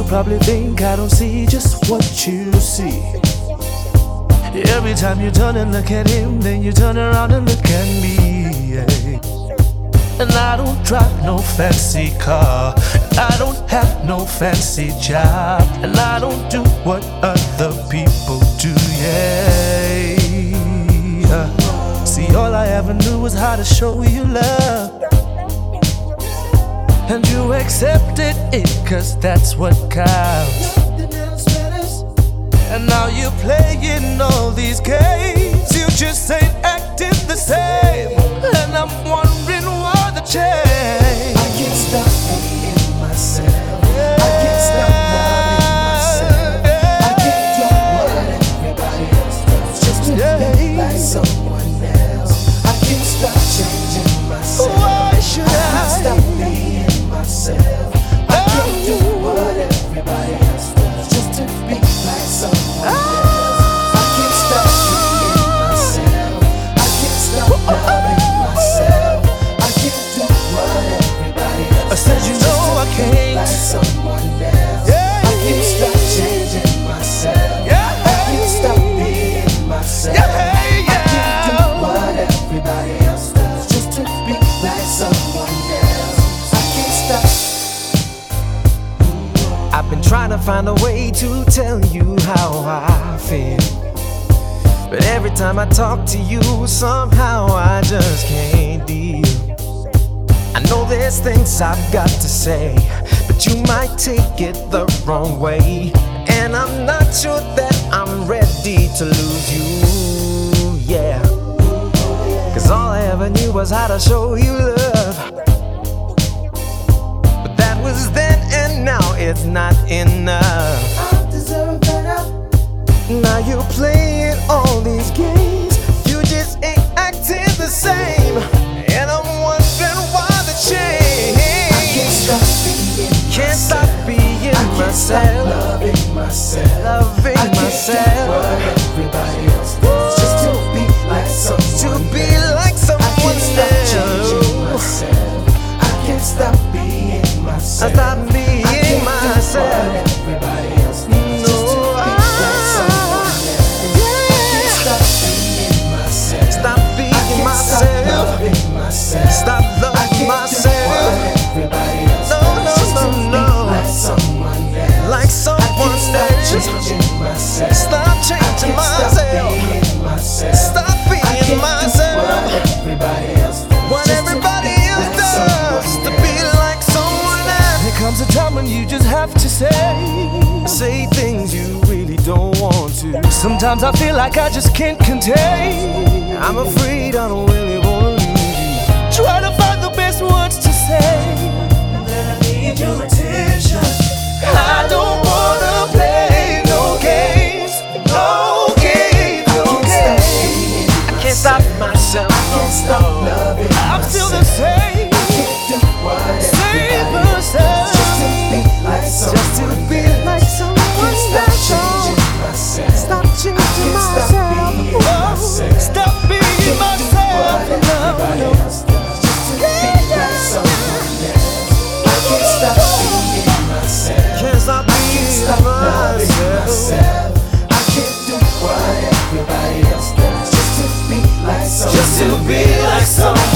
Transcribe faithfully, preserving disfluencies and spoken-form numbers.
you probably think I don't see just what you see. Every time you turn and look at him, then you turn around and look at me, yeah. And I don't drive no fancy car, and I don't have no fancy job, and I don't do what other people do, yeah. See, all I ever knew was how to show you love, and you accepted it, cause that's what counts. And now you're playing all these games, you just ain't acting the same. And I'm wondering why the change. I can't stop being myself, yeah. I can't stop loving myself, yeah. I can't do what everybody else does just to yeah. be like someone else. I can't stop changing myself. Why should I? I can't stop being myself. I can't do what everybody else does just to be like someone else. I can't stop being myself. I can't stop loving myself. I can't do what everybody else I said you know I can't like someone else. Yeah. I can't stop changing myself. Yeah. I can't stop being myself. Yeah. I can't do what everybody else does just to be like someone else. I can't stop. I've been trying to find a way to tell you how I feel, but every time I talk to you, somehow I just can't deal. I know there's things I've got to say, but you might take it the wrong way, and I'm not sure that I'm ready to lose you, yeah. Cause all I ever knew was how to show you love, but that was then and now it's not enough. I deserve better. Now you're playing all these games, you just ain't acting the same, and I'm wondering why the change. I can't stop being Can't myself. stop being I can't myself, stop loving myself. loving I can't myself, do what everybody else does just to be like to someone be else. like I someone can't stop changing else. myself. I can't stop being I myself. stop being I can't myself. do what everybody else does just to be like someone else. I can't stop being myself. Stop being I can't myself. stop loving myself. Stop I loving can't myself. do what everybody else No, does no, just to no, be no. like someone else. Like I someone can't stop else. changing myself. Stop I changing can't stop myself. being myself. Stop I being can't do myself. what everybody else does What just to everybody be else like does someone to be else. like someone else. There comes a time when you just have to say. Say things you really don't want to. Sometimes I feel like I just can't contain. I'm afraid I don't really wanna lose you. Try to find the best words to say. Then I need your attention. I don't wanna play no games, no games, I no can't stop games. being I can't stop myself. I can't stop loving I'm still the same, I can't do what same everybody else person. does just to be like Just to someone be else. like I someone can't stop else. changing myself. Stop I changing can't stop myself. being Oh, myself. stop I being can't do myself. what No, everybody no. else does just to be like someone else. I can't stop being myself. Can't stop I can't being stop loving myself. myself. I can't do what everybody else does just to be like someone Just to be like someone